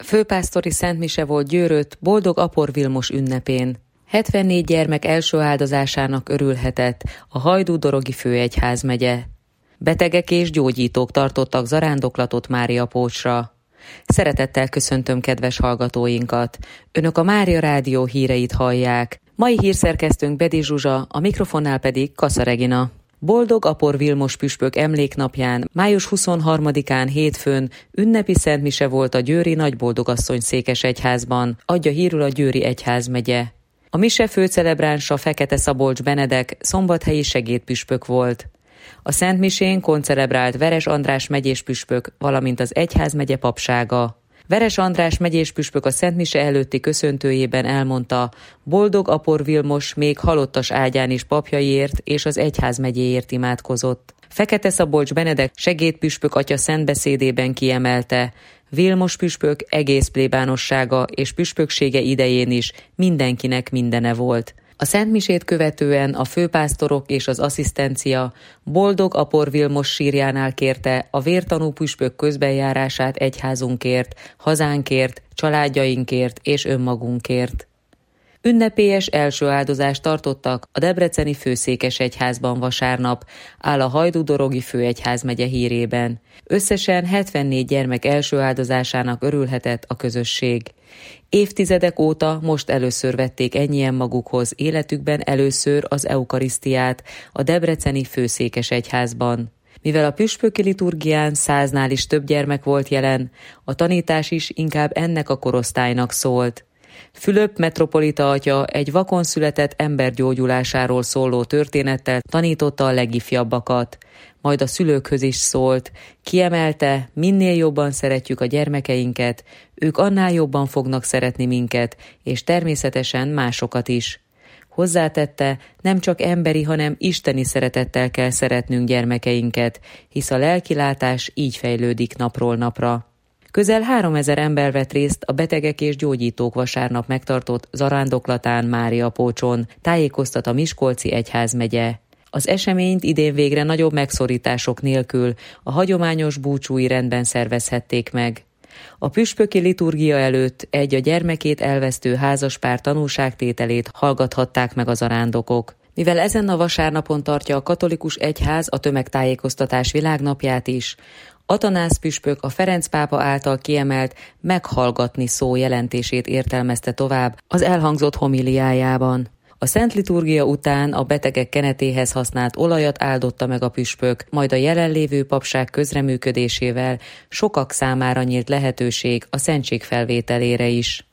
Főpásztori szentmise volt Győrött Boldog Apor Vilmos ünnepén. 74 gyermek első áldozásának örülhetett a Hajdú-dorogi főegyházmegye. Betegek és gyógyítók tartottak zarándoklatot Máriapócsra. Szeretettel köszöntöm kedves hallgatóinkat. Önök a Mária Rádió híreit hallják. Mai hírszerkesztőnk Bedi Zsuzsa, a mikrofonnál pedig Kassa Regina. Boldog Apor Vilmos püspök emléknapján, május 23-án hétfőn ünnepi szentmise volt a győri Nagyboldogasszony székesegyházban, adja hírül a Győri egyházmegye. A mise főcelebránsa Fekete Szabolcs Benedek szombathelyi segédpüspök volt. A szentmisén koncelebrált Veres András megyés püspök, valamint az egyházmegye papsága. Veres András megyés püspök a szentmise előtti köszöntőjében elmondta, Boldog Apor Vilmos még halottas ágyán is papjaiért és az egyházmegyéért imádkozott. Fekete Szabolcs Benedek segédpüspök atya szentbeszédében kiemelte, Vilmos püspök egész plébánossága és püspöksége idején is mindenkinek mindene volt. A szentmisét követően a főpásztorok és az asszisztencia Boldog Apor Vilmos sírjánál kérte a vértanú püspök közbenjárását egyházunkért, hazánkért, családjainkért és önmagunkért. Ünnepélyes első áldozást tartottak a debreceni főszékesegyházban vasárnap, áll a Hajdú-dorogi főegyházmegye hírében. Összesen 74 gyermek első áldozásának örülhetett a közösség. Évtizedek óta most először vették ennyien magukhoz életükben először az eukarisztiát a debreceni főszékesegyházban. Mivel a püspöki liturgián 100-nál is több gyermek volt jelen, a tanítás is inkább ennek a korosztálynak szólt. Fülöp metropolita atya egy vakon született ember gyógyulásáról szóló történettel tanította a legifjabbakat, majd a szülőkhöz is szólt, kiemelte, minél jobban szeretjük a gyermekeinket, ők annál jobban fognak szeretni minket, és természetesen másokat is. Hozzátette, nem csak emberi, hanem isteni szeretettel kell szeretnünk gyermekeinket, hisz a lelkilátás így fejlődik napról napra. Közel 3000 ember vett részt a betegek és gyógyítók vasárnap megtartott zarándoklatán Máriapócson, tájékoztat a Miskolci egyházmegye. Az eseményt idén végre nagyobb megszorítások nélkül a hagyományos búcsúi rendben szervezhették meg. A püspöki liturgia előtt egy a gyermekét elvesztő házaspár tanúságtételét hallgathatták meg a zarándokok. Mivel ezen a vasárnapon tartja a katolikus egyház a tömegtájékoztatás világnapját is, Atanász püspök a Ferenc pápa által kiemelt meghallgatni szó jelentését értelmezte tovább az elhangzott homiliájában. A szent liturgia után a betegek kenetéhez használt olajat áldotta meg a püspök, majd a jelenlévő papság közreműködésével sokak számára nyílt lehetőség a szentség felvételére is.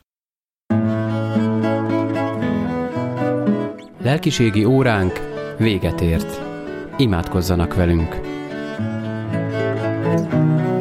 Lelkiségi óránk véget ért. Imádkozzanak velünk!